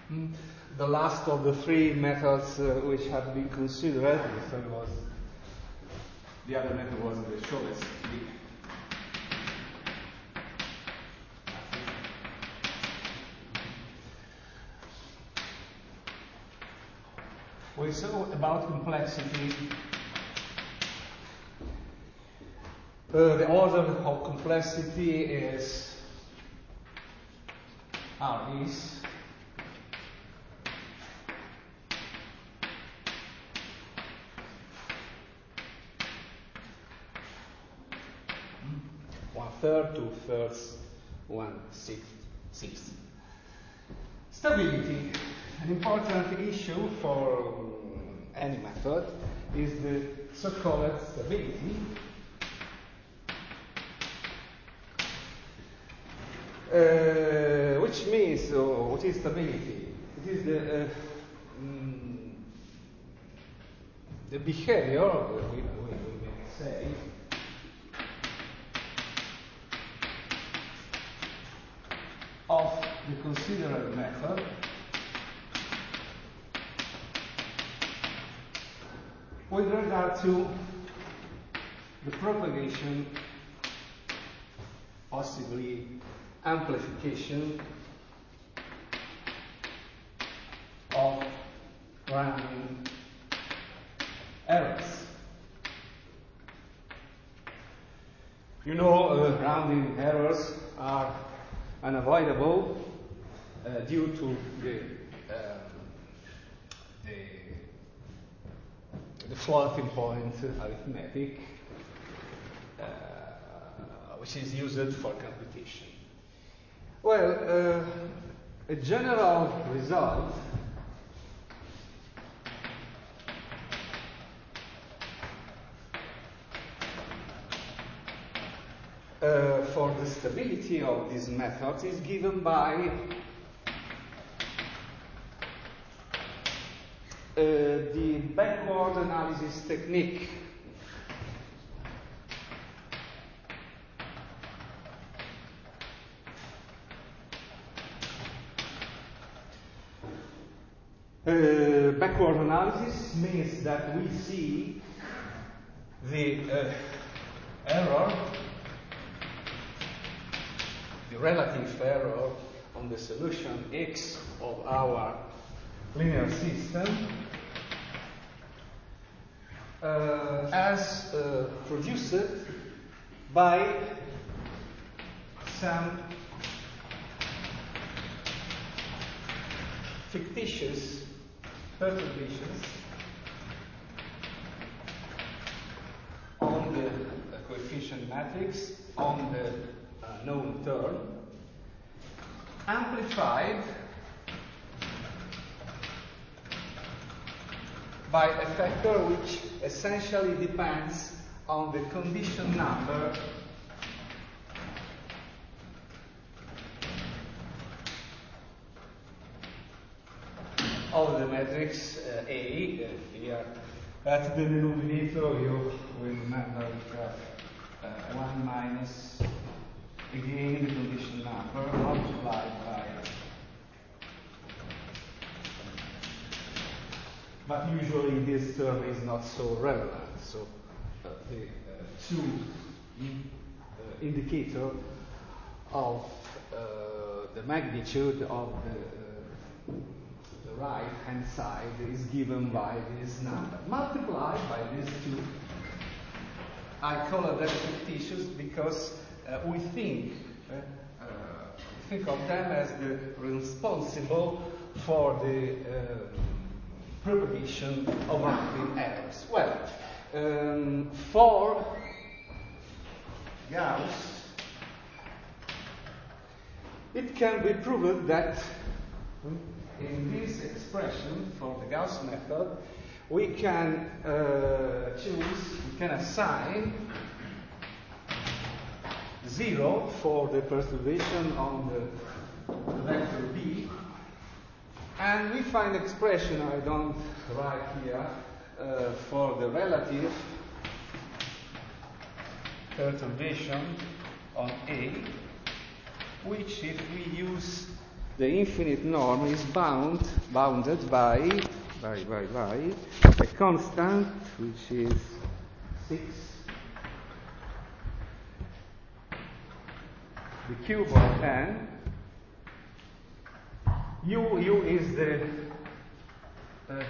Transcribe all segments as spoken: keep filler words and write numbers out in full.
Mm. The last of the three methods uh, which have been considered, so it was the other method was the shortest. We saw about complexity. Uh, the order of complexity is R is one third, two thirds, one sixth, sixth. Stability, an important issue for um, any method, is the so-called stability. Uh, which means, uh, what is stability? It is the, uh, mm, the behavior, we, we, we may say, of the considered method with regard to the propagation, possibly amplification of random errors. You know, uh, rounding errors are unavoidable uh, due to the, um, the, the floating point arithmetic, uh, which is used for computation. Well, uh, a general result uh, for the stability of this method is given by uh, the backward analysis technique. Uh, backward analysis means that we see the uh, error, the relative error on the solution X of our linear system uh, as uh, produced by some fictitious perturbations on the uh, coefficient matrix on the uh, known term, amplified by a factor which essentially depends on the condition number of the matrix uh, A. Uh, here at the denominator you will remember we have uh, one minus, again, the condition number multiplied by, but usually this term is not so relevant, so uh, the uh, two in, uh, indicator of uh, the magnitude of the, uh, the right hand side is given by this number, multiplied by these two. I call them fictitious because uh, we think uh, uh, think of them as the responsible for the uh, propagation of rounding errors. Well, um, for Gauss, it can be proven that in this expression for the Gauss method, we can uh, choose, we can assign zero for the perturbation on the, the vector B, and we find expression, I don't write here, uh, for the relative perturbation on A, which if we use the infinite norm is bound, bounded by, by, by, by a constant which is six, the cube of n. U, U is the uh,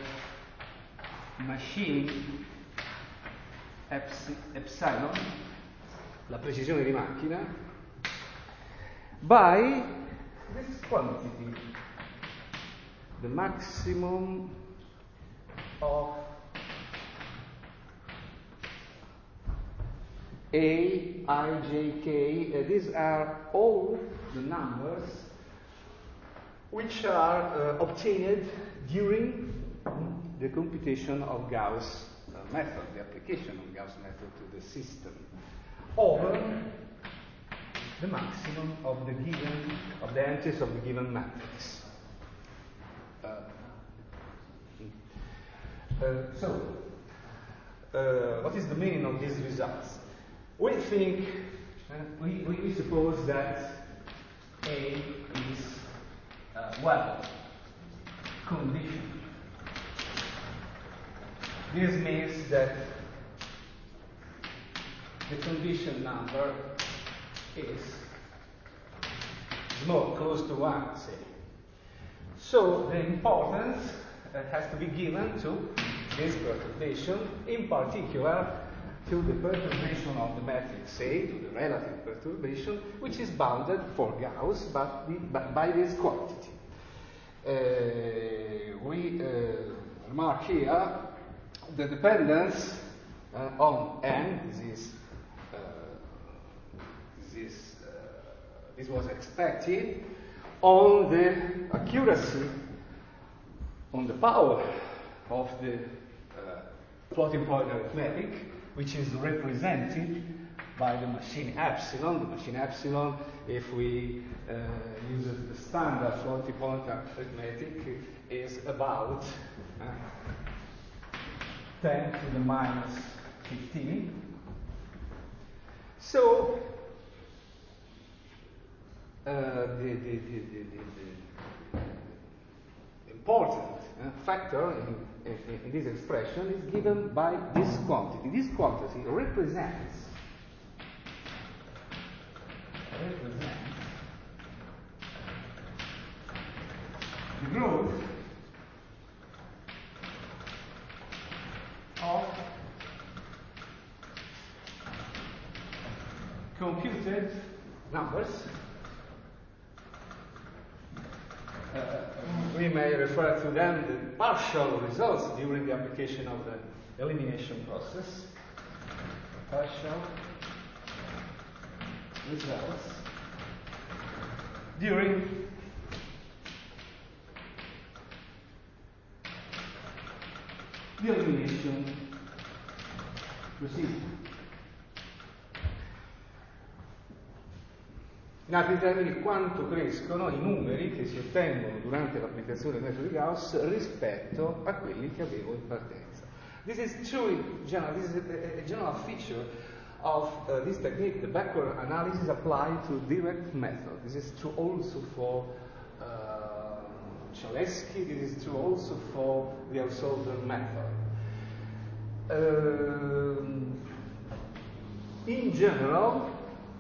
machine eps, epsilon, la precisione di macchina, by this quantity, the maximum of A, I, J, K. Uh, these are all the numbers which are uh, obtained during the computation of Gauss uh, method, the application of Gauss method to the system, over the maximum of the given, of the entries of the given matrix. Uh, uh, so, uh, what is the meaning of these results? We think, uh, we, we, we suppose that A is uh, well conditioned. This means that the condition number is small, close to one, say. So the importance uh, has to be given to this perturbation, in particular to the perturbation of the matrix A, to the relative perturbation, which is bounded for Gauss but the, by, by this quantity. Uh, we uh, remark here the dependence uh, on n. This is uh, this is uh, this was expected on the accuracy, on the power of the uh, floating point arithmetic, which is represented by the machine epsilon. The machine epsilon, if we uh, use the standard floating point arithmetic, is about uh, ten to the minus fifteen. So uh, the, the, the, the, the, the important uh, factor in, in, in this expression is given by this quantity. This quantity represents represents the growth of computed numbers. Uh, we may refer to them the partial results during the application of the elimination process. Partial results during the elimination procedure. In altri termini, quanto crescono i numeri che si ottengono durante l'applicazione del metodo di Gauss rispetto a quelli che avevo in partenza. This is true in general, this is a, a general feature of uh, this technique, the backward analysis applied to direct method. This is true also for uh, Cholesky, this is true also for the Haushofer method. Um, in general,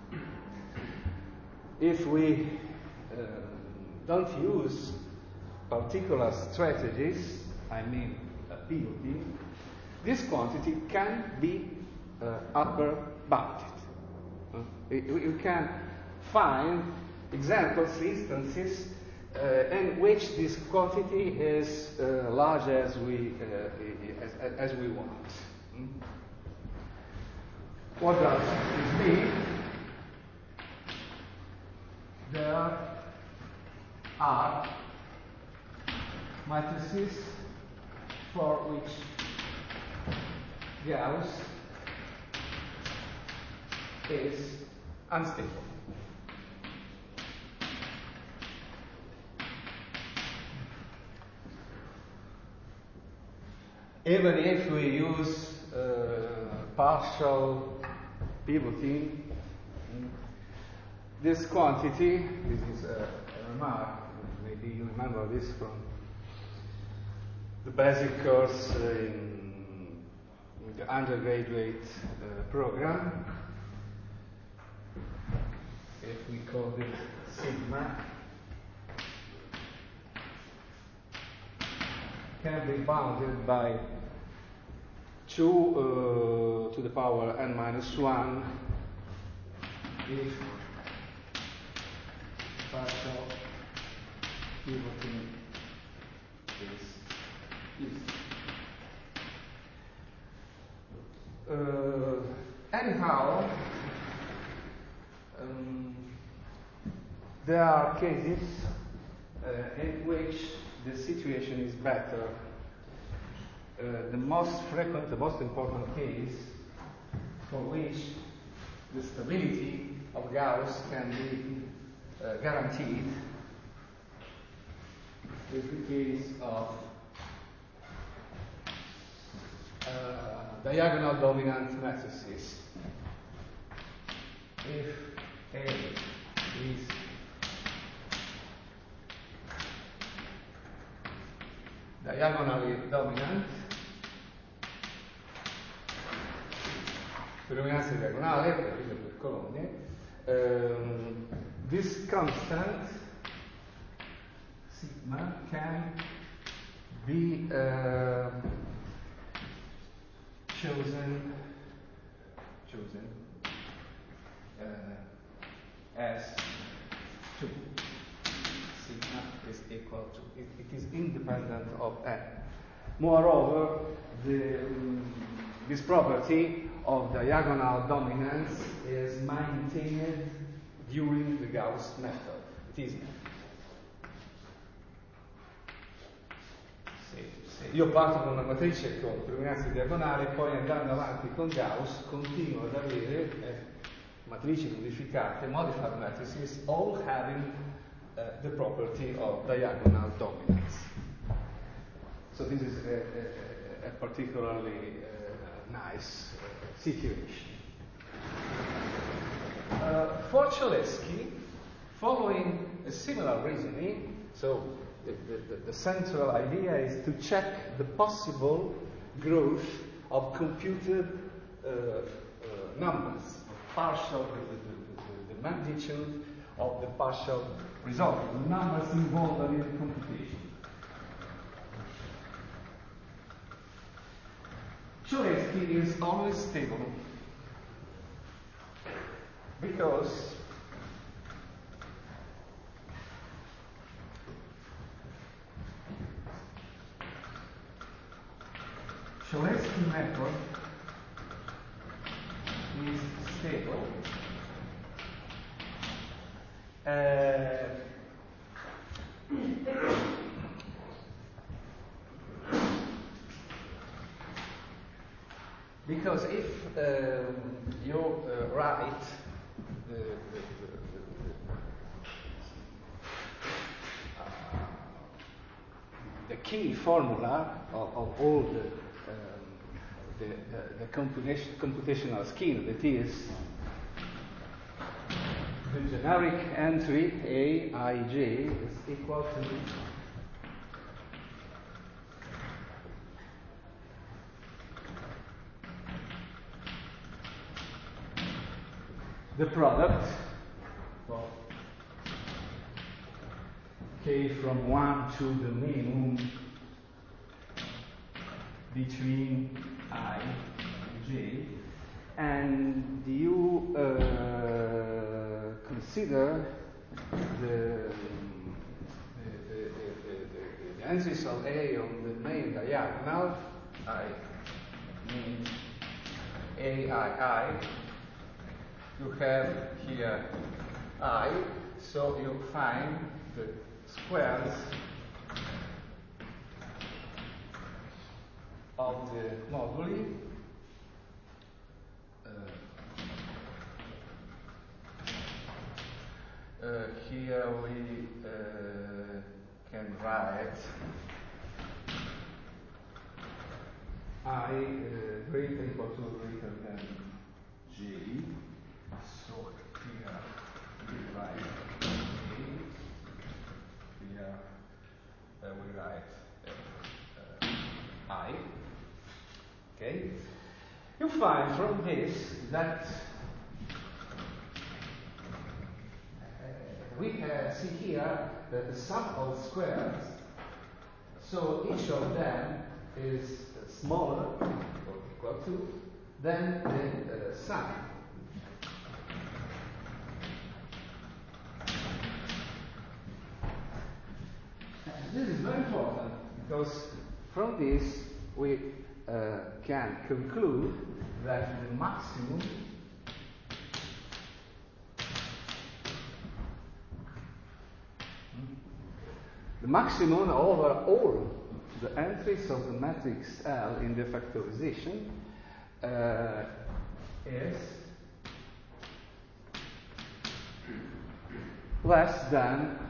if we uh, don't use particular strategies, I mean uh, pivoting, this quantity can be uh, upper bounded. Uh, you can find examples, instances, uh, in which this quantity is uh, large as we uh, as, as we want. Mm? What does this mean? There are matrices for which Gauss is unstable. Even if we use uh, partial pivoting, this quantity, this is a, a remark maybe you remember this from the basic course uh, in, in the undergraduate uh, program. If we call it sigma, can be bounded by two uh, to the power n minus one if partial pivoting is used. Uh, anyhow, um, there are cases uh, in which the situation is better. Uh, the most frequent, the most important case for which the stability of Gauss can be uh, guaranteed is the case of uh, diagonal dominant matrices. If A is diagonally dominant, predominanza diagonale, per per colonie, um, this constant sigma can be uh, chosen chosen uh, as two. Sigma is equal to it, it is independent of n. Moreover, the, um, this property of diagonal dominance is maintained during the Gauss method. It is. Se, se io parto con una matrice con predominanza diagonale, poi andando avanti con Gauss continuo ad avere eh, matrici modificate, modified matrices, all having uh, the property of diagonal dominance. So this is a, a, a particularly uh, nice uh, situation. Uh, for Cholesky, following a similar reasoning, so the, the, the central idea is to check the possible growth of computed uh, uh, numbers, partial, the, the, the, the magnitude of the partial result, the numbers involved in the computation. Cholesky is always stable because Cholesky method is stable uh, because if um, you uh, write the, the, the, the, uh, the key formula of, of all the, um, the, the, the computation, computational scheme, that is the generic entry A I J is equal to the product of k from one to the minimum between I and j, and you uh, consider the, the, the, the, the entries of A on the main diagonal, I means A I I. You have here I, so you find the squares of the moduli. Uh, uh, here we uh, can write I uh, greater equal to greater than J. So here we write A, here find from this that we can see here that the sum of squares, so each of them is smaller or equal to than the uh, sum. And this is very important because from this we uh, can conclude that the maximum The maximum over all the entries of the matrix L in the factorization uh, is less than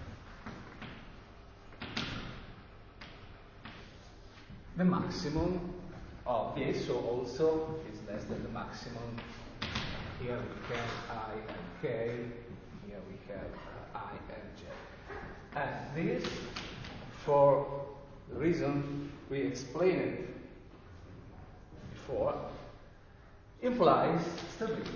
the maximum of this, so also is less than the maximum. Here we have I and K, here we have I and J. And this, for the reason we explained before, implies stability.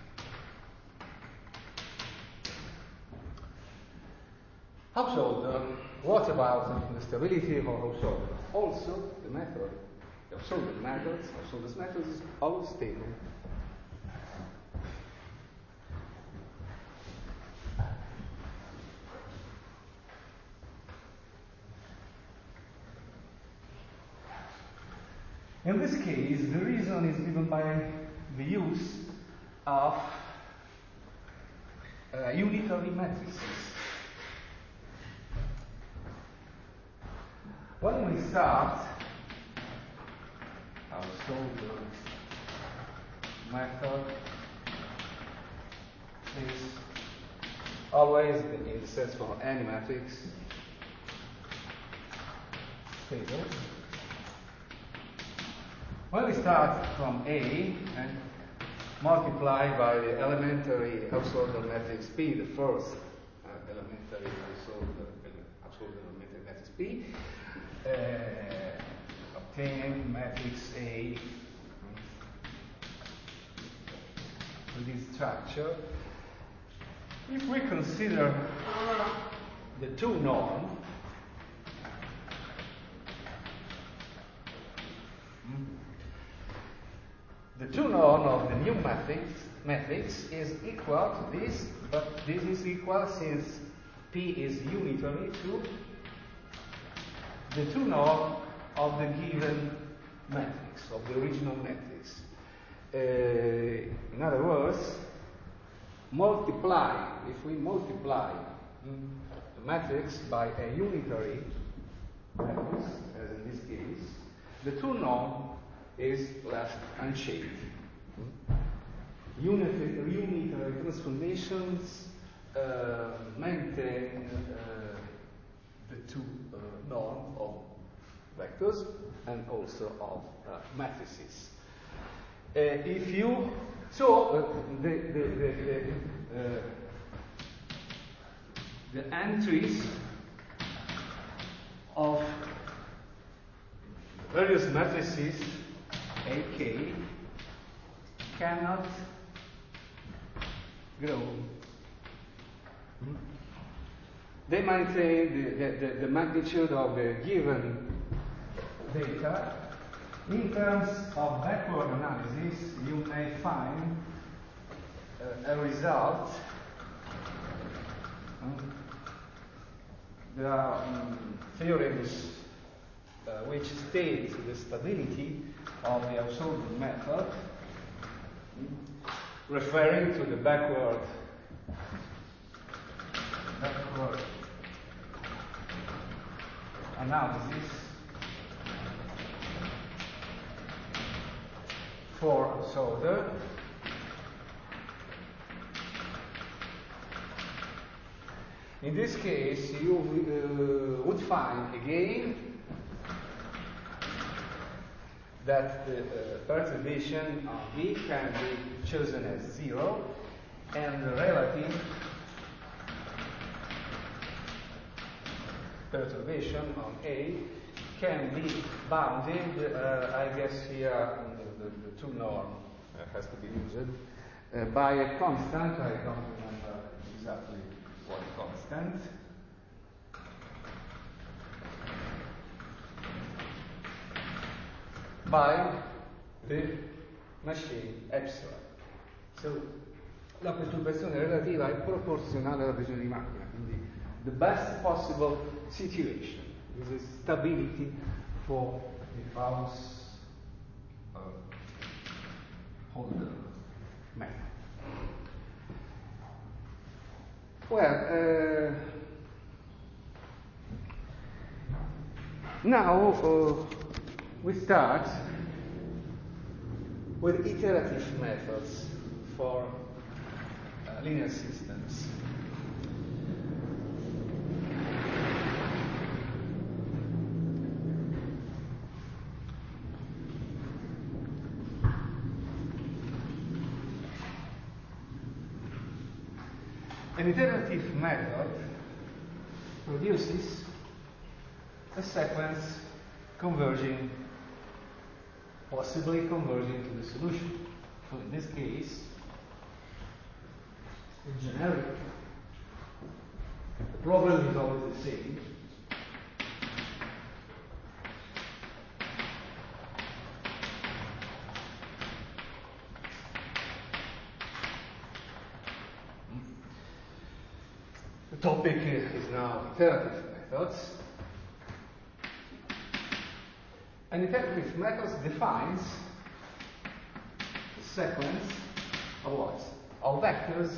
Hausholder, what about the stability of Hausholder? Also, the method, the Hausholder methods, Hausholder's method is always stable. In this case, the reason is given by the use of uh, unitary matrices. When we start our Hausholder method is always in the sense for any matrix stable. When we start from A and multiply by the elementary Hausholder matrix P, the first uh, elementary Hausholder, Hausholder elementary matrix P, uh, obtain matrix A with this structure. If we consider the two norms, the two norm of the new matrix, matrix is equal to this, but this is equal since P is unitary to the two norm of the given matrix, of the original matrix. Uh, in other words, multiply, if we multiply mm, the matrix by a unitary matrix, as in this case, the two norm is left unchanged. Unitary, unitary transformations uh, maintain uh, the two uh, norm of vectors and also of uh, matrices. Uh, if you so uh, the the the, the, uh, the entries of various matrices A K cannot grow. Hmm? They maintain the, the, the, the magnitude of the given data. In terms of backward analysis, you may find uh, a result. Hmm? There are um, theorems uh, which state the stability of the Hausholder method, referring to the backward, backward analysis for Hausholder. In this case, you uh, would find again that the uh, perturbation on B can be chosen as zero, and the relative perturbation on A can be bounded, uh, I guess here the, the, the two norm uh, has to be used, uh, by a constant, I don't remember exactly what constant, by the machine epsilon. So, la perturbazione relativa è proporzionale alla pressione di macchina, quindi the best possible situation. This is stability for the Gauss uh, Holder method. Well, uh, now uh, we start with iterative methods for uh, linear systems. An iterative method produces a sequence converging, possibly converging to the solution. So in this case, in generic, the problem is always the same. The topic is now iterative methods. And iterative methods defines a sequence of what? Of vectors.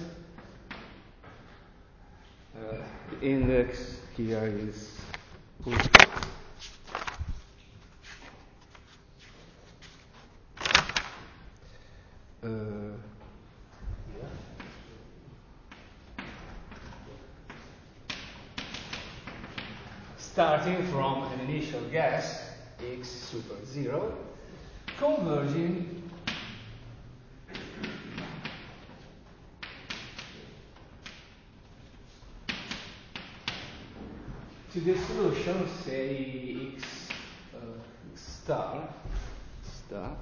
Uh, the index here is uh, starting from an initial guess, x super zero, converging to the solution, say x, uh, x star, star,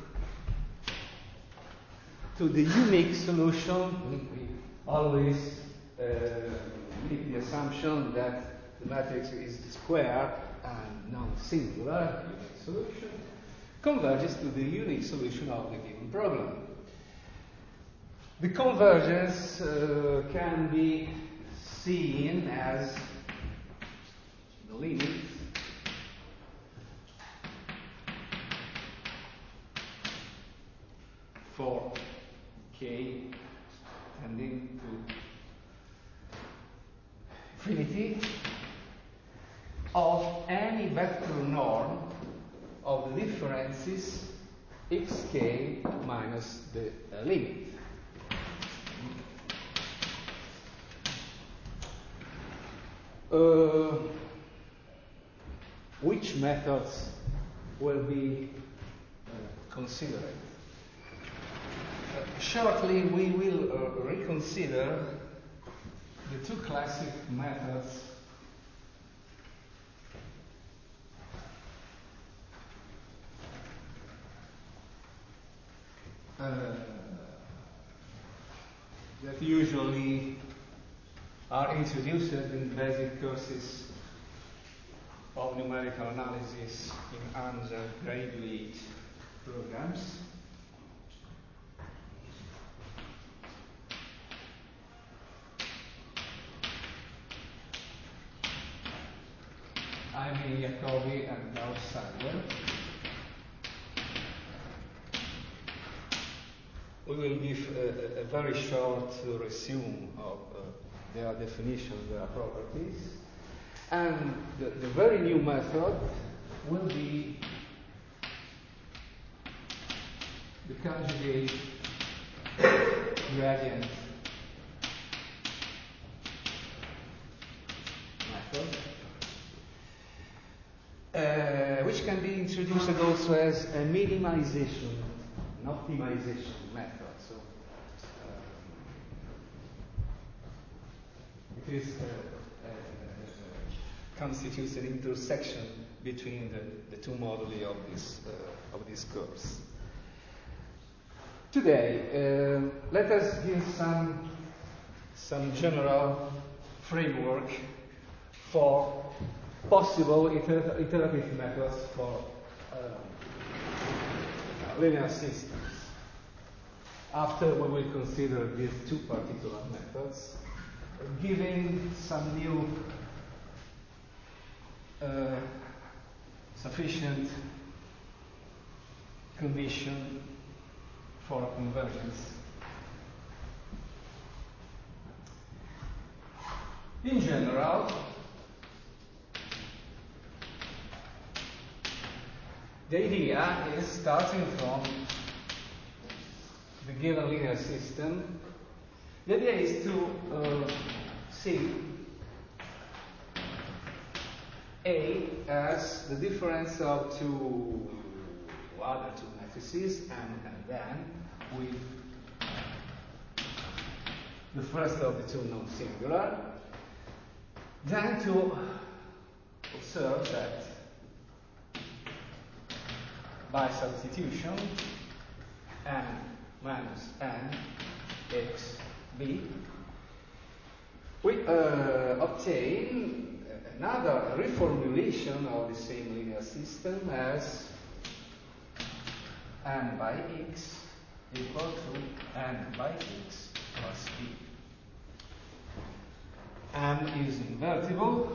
to the unique solution. We always uh, make the assumption that the matrix is square and non-singular, unique solution, converges to the unique solution of the given problem. The convergence uh, can be seen as the limit for k tending to infinity of any vector norm of the differences xk minus the uh, limit. Uh, which methods will be uh, considered? Uh, shortly, we will uh, reconsider the two classic methods uh, that usually are introduced in basic courses of numerical analysis in undergraduate programs. I'm Jacobi and Klaus Sandler. We will give a, a very short resume of uh, their definition, their properties. And the, the very new method will be the conjugate gradient method, uh, which can be introduced also as a minimization, an optimization method. So uh, it is uh, uh, constitutes an intersection between the, the two moduli of, this, uh, of these curves. Today, uh, let us give some, some general framework for possible iter iterative methods for uh, linear systems. After we will consider these two particular methods, giving some new uh, sufficient condition for convergence. In general, the idea is starting from the given linear system. The idea is to uh, see A as the difference of two other two matrices, M and N, with the first of the two non-singular. Then to observe that by substitution, n minus n x b, we uh, obtain another reformulation of the same linear system as n by x equal to n by x plus b. M is invertible.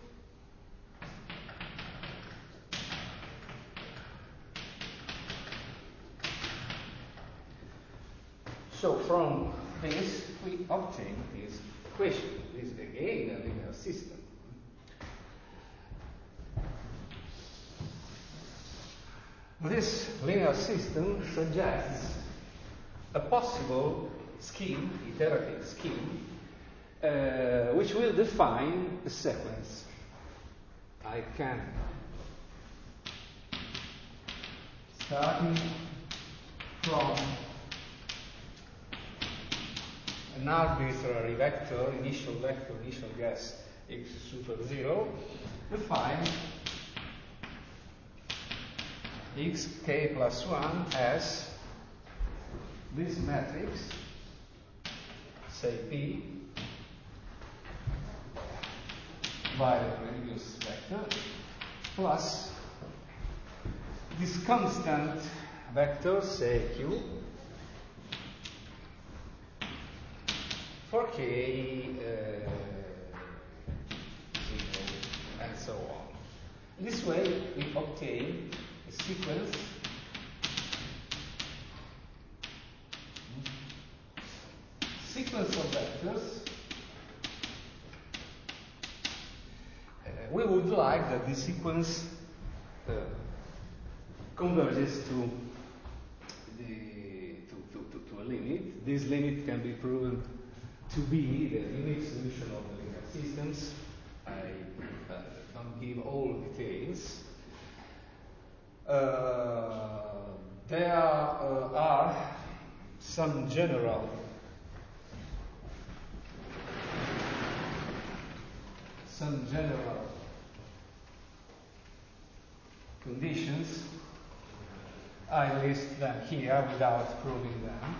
So from this we obtain this equation. This is again a linear system. This linear system suggests a possible scheme, iterative scheme, uh, which will define a sequence. I can, starting from an arbitrary vector, initial vector, initial guess, x super zero, define xk plus one as this matrix, say P, by the previous vector, plus this constant vector, say Q, for k, uh, zero, and so on. In this way, we obtain a sequence sequence of vectors. Uh, we would like that this sequence uh, converges to the to, to, to, to a limit. This limit can be proven to be the unique solution of the linear systems. I uh, don't give all details. Uh, there uh, are some general some general conditions. I list them here without proving them.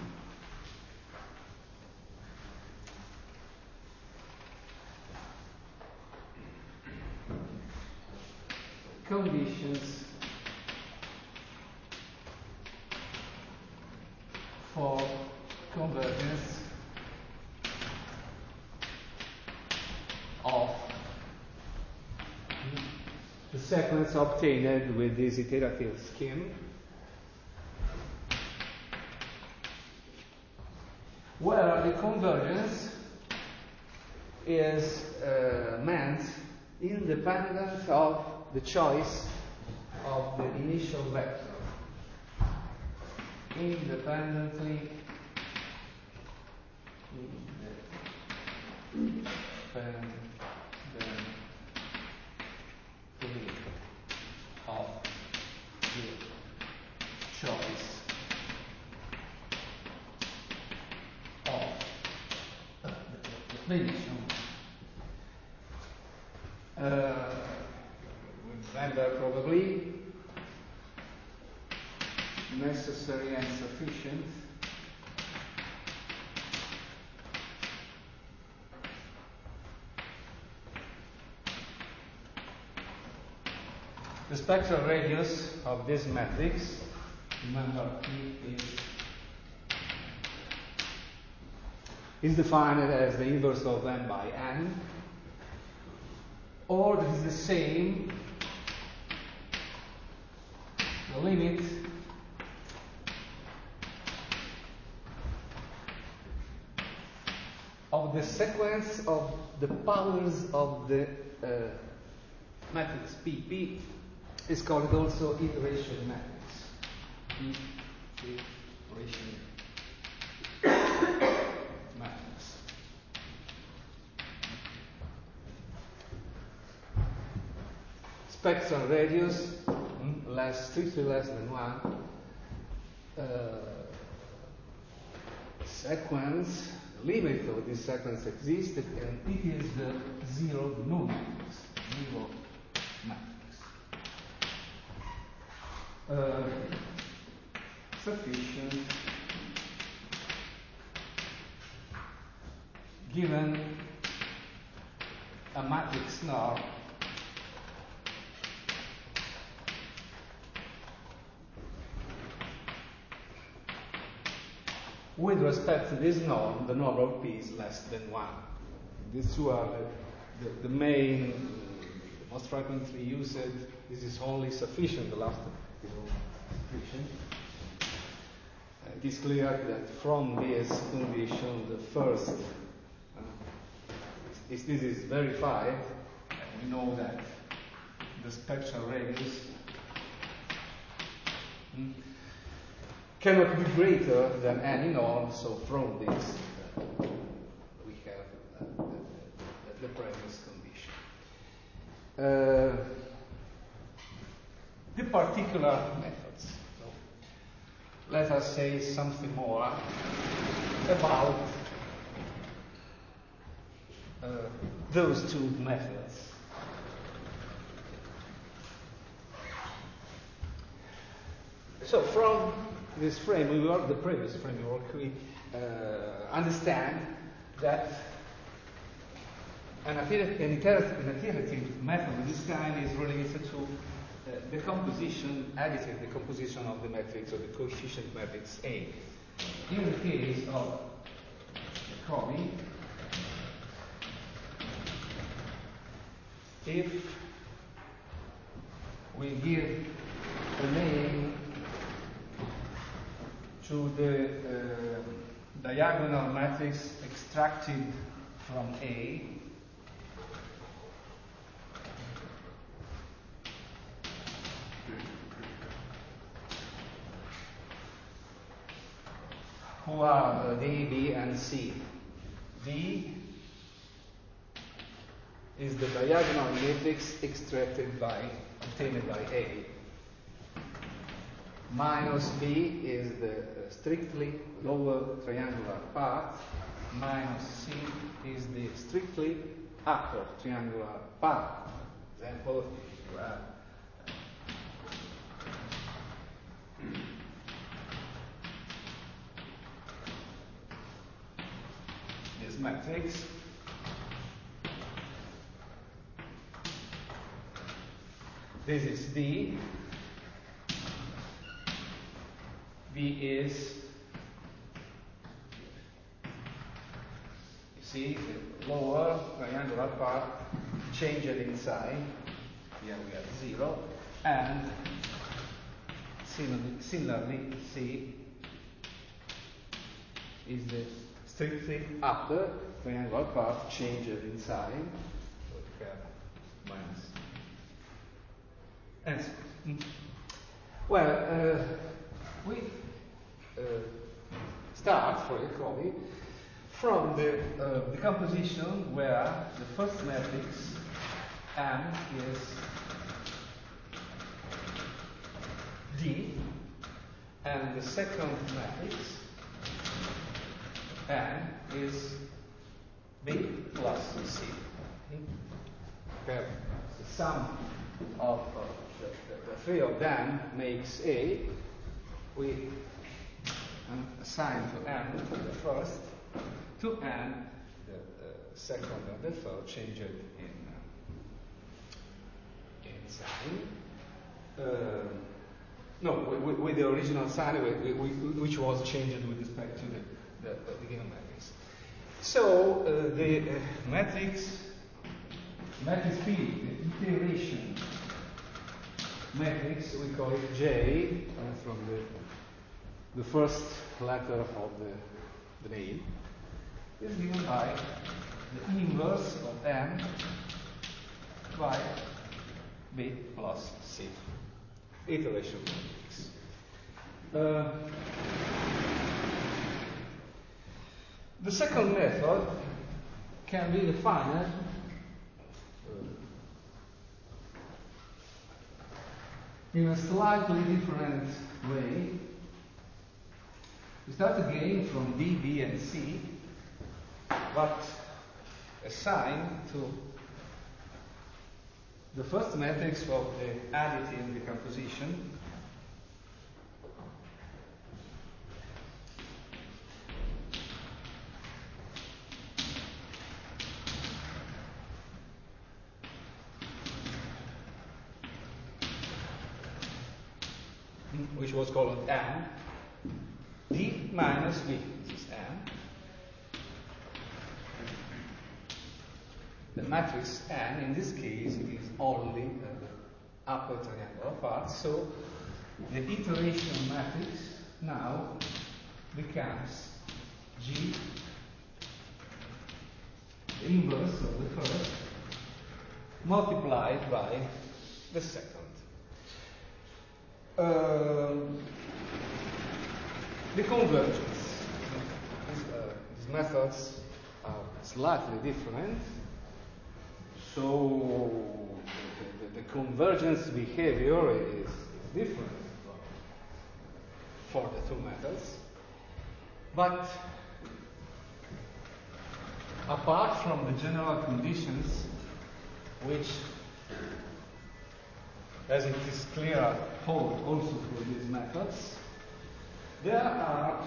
Conditions for convergence of the sequence obtained with this iterative scheme, where the convergence is uh, meant independent of the choice of the initial vector, independently independently of the choice of uh, the initial. Uh, with remember probably, necessary and sufficient. The spectral radius of this matrix, remember, P is, is defined as the inverse of n by n, or it is the same, the limit of the sequence of the powers of the uh, matrix P. P is called also iteration matrix. P, iteration matrix. Spectral radius mm, less, strictly less than one. Uh, sequence, the limit of this sequence existed, and it is the zero, the null matrix. Zero matrix. Uh, sufficient given a matrix norm with respect to this norm, the norm of P is less than one. These two are the, the, the main, the most frequently used. This is only sufficient, the last is only sufficient. Uh, it is clear that from this condition, the first, uh, is, this is verified, and we know that the spectral radius mm, cannot be greater than any norm, so from this uh, we have uh, the, the, the previous condition. Uh, the particular methods. So let us say something more about uh, those two methods. So from this framework, the previous framework, we uh, understand that an iterative, an, iterative, an iterative method of this kind is related to uh, the composition, additive decomposition of the matrix, or the coefficient matrix A. In the case of Jacobi, if we give a name to the uh, diagonal matrix extracted from A, who are uh, D, B, and C. D is the diagonal matrix extracted by, obtained by A. Minus B is the uh, strictly lower triangular part. Minus C is the strictly upper triangular part. For example, if you have this matrix, this is D. B is, you see, the lower triangular part changed inside. Here we have zero. And similarly, similarly C is the strictly upper triangular part changed inside. So we have minus. And so, well, uh, we uh, start for Jacobi from the uh, decomposition where the first matrix M is D, and the second matrix N is B plus C. have the sum of uh, the, the, the three of them makes A, we uh, assign to n the first, to n the uh, second and the third, change it in, uh, in sign. Uh, no, with, with the original sign, we, we, which was changed with respect to the, the, the given matrix. So uh, the uh, matrix, matrix P, the iteration matrix, we call it J, uh, from the, the first letter of the, the name, is given by the inverse of M by B plus C. Iteration matrix. Uh, the second method can be defined uh, in a slightly different way. We start again from D, B, and C, but assign to the first matrix of the additive decomposition which was called M, D minus B, this is M. The matrix N, in this case, it is only uh, the upper triangular part, so the iteration matrix now becomes G, the inverse of the first, multiplied by the second. Um, the convergence. These, uh, these methods are slightly different. So the, the, the convergence behavior is, is different for the two methods. But apart from the general conditions, which, as it is clear, hold also for these methods, there are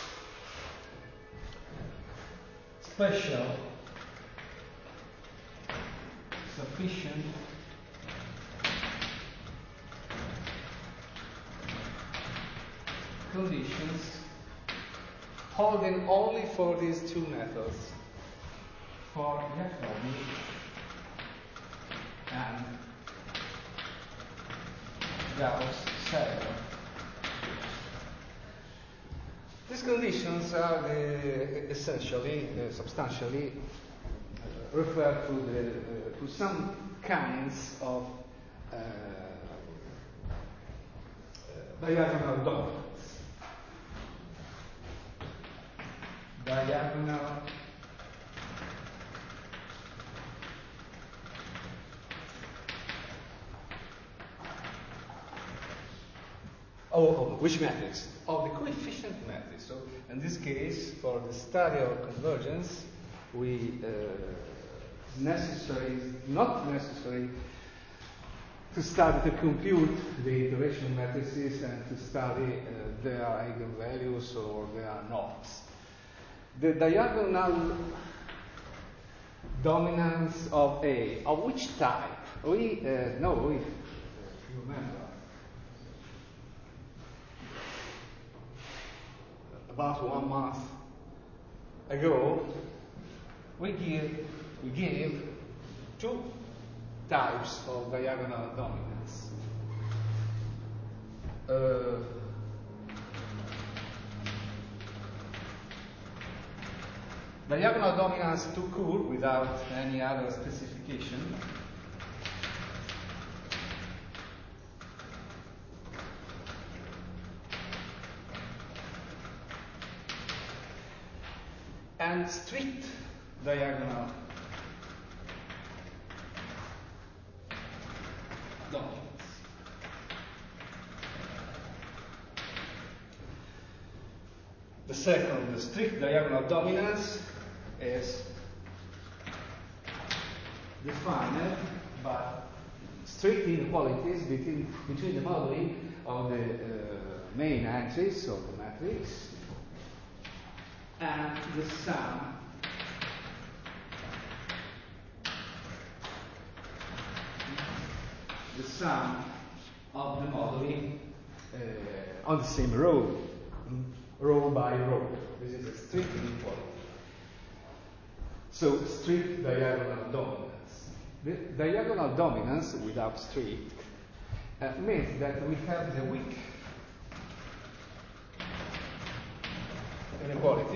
special sufficient conditions holding only for these two methods, for Jacobi and Gauss-Seidel. These conditions are the, essentially, uh, substantially uh, refer to, the, uh, to some kinds of uh, uh, diagonal dominance. Diagonal Oh, oh, which matrix? Of the coefficient matrix. So, in this case, for the study of convergence, we uh, necessary, not necessary to study to compute the iteration matrices and to study uh, their eigenvalues or their norms. The diagonal dominance of A, of which type? We uh, know, if you remember, about one month ago, we give we gave two types of diagonal dominance. Uh, diagonal dominance to cool without any other specification. And strict diagonal dominance. The second, the strict diagonal dominance, is defined by strict inequalities between, between the modeling of the uh, main axis of the matrix and the sum the sum of the modeling uh, on the same row, row by row. This is a strict inequality. So strict diagonal dominance. The diagonal dominance without strict uh, means that we have the weak inequality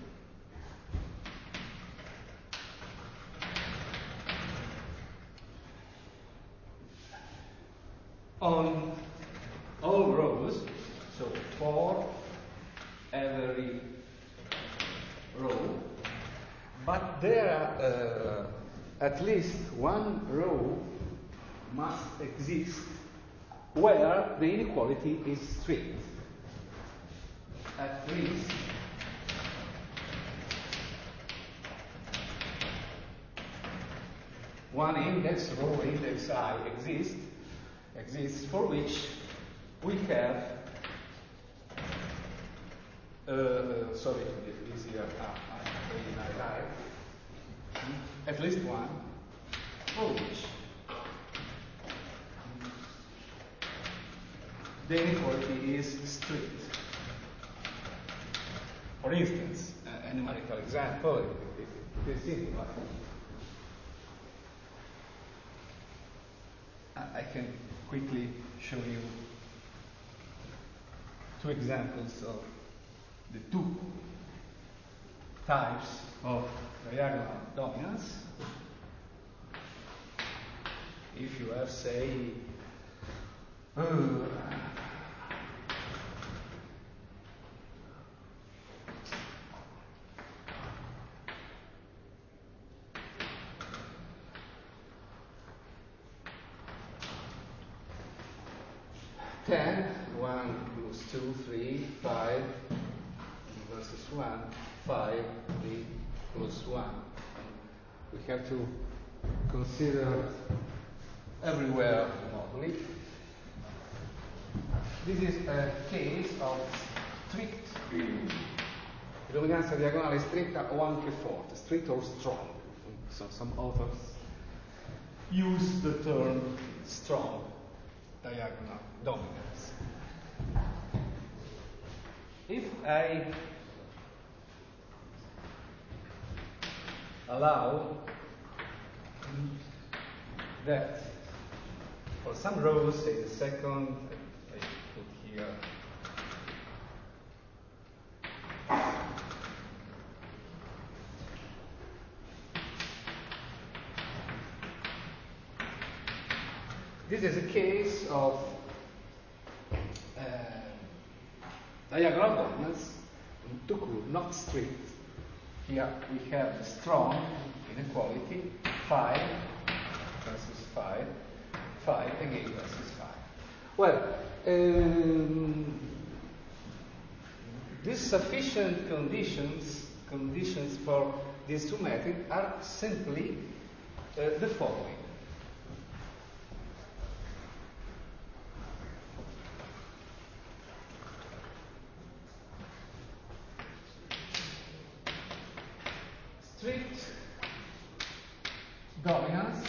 on all rows, so for every row, but there are uh, at least one row must exist where the inequality is strict. At least one index, row index I exists, exists for which we have, uh, uh, sorry, it is here, ah, I, I, I, at least one, for which the inequality is strict. For instance, a, a numerical example, it, it, it is simple. I can quickly show you two examples of the two types of diagonal dominance. If you have, say, uh, ten, one plus two, three, five versus one, five, three plus one. We have to consider everywhere the modeling. This is a case of strict dominanza diagonale stretta o anche forte, strict or strong. So some authors use the term strong diagonal dominance. If I allow that for some rows, say the second, I put here this is a case of uh, diagonal dominance, to cool, not strict. Here we have the strong inequality, five versus five, five again versus five. Well, um, these sufficient conditions, conditions for these two methods are simply uh, the following. Strict dominance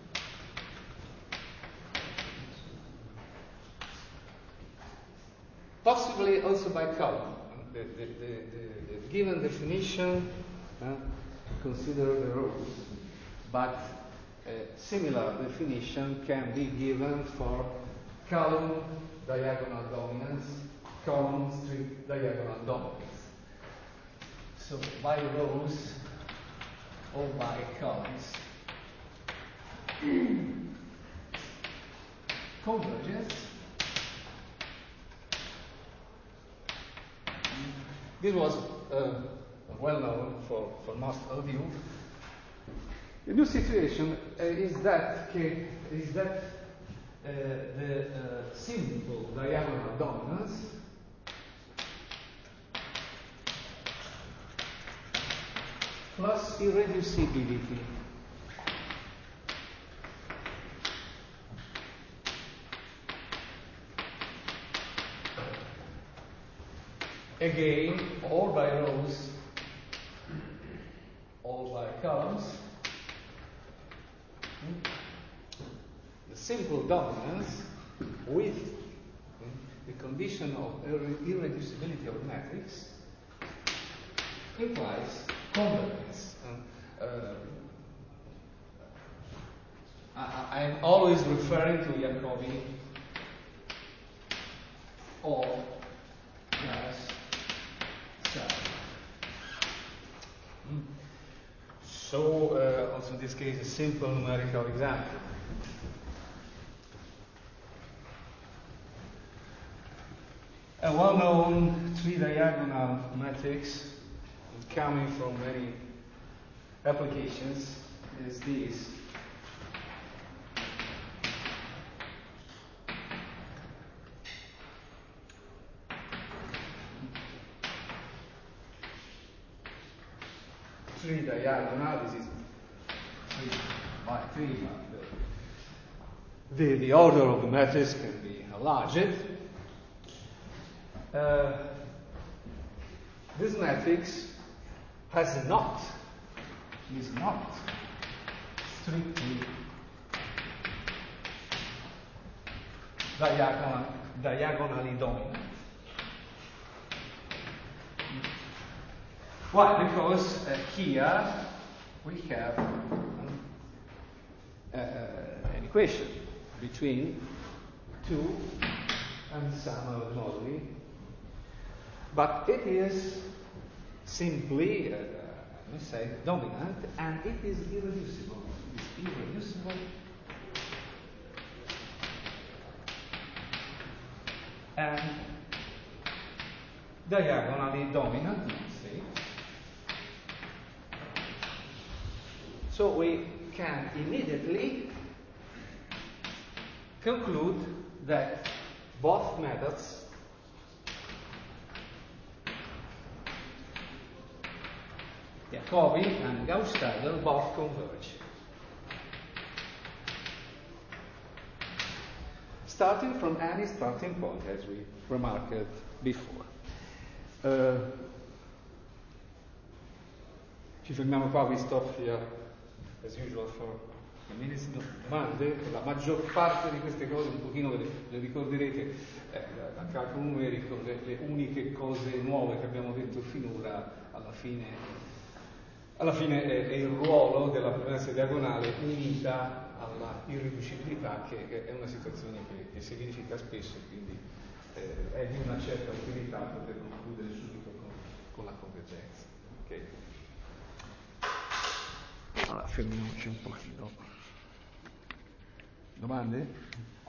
possibly also by column. The, the, the, the, the given definition uh, consider the rows, but a similar definition can be given for column diagonal dominance, column strict diagonal dominance. So by rows or by columns. Convergence. This was uh, well known for, for most of you. The new situation uh, is that okay, is that uh, the uh, simple diagonal dominance plus irreducibility again, all by rows, all by columns. The simple dominance with the condition of irreducibility of the matrix implies convergence. Um, uh, I, I'm always referring to Jacobi of gas cell. Mm. So, uh, also in this case, a simple numerical example. A well-known three-diagonal matrix coming from many applications is this. Three-diagonal, this is three by three, but the, the, the order of the matrix can be enlarged. Uh, this matrix has not, is not strictly diagonal, diagonally dominant. Why? Because uh, here we have um, uh, an equation between two and some of the moduli. But it is simply, uh, let me say, dominant, and it is irreducible. It's irreducible. And diagonally dominant, let's say. So we can immediately conclude that both methods Jacobi and Gauss-Seidel both converge. Starting from any starting point, as we remarked before. Uh, ci fermiamo qua, we stop here, as usual, for a minute domande. La maggior parte di queste cose, un pochino ve le, le ricorderete, eh, a calcolo numerico, le, le uniche cose nuove che abbiamo detto finora, alla fine Alla fine è, è il ruolo della prevalenza diagonale unita alla irriducibilità, che è una situazione che, che si verifica spesso, quindi eh, è di una certa utilità poter concludere subito con, con la convergenza. Okay. Allora, fermiamoci un pochino. Domande?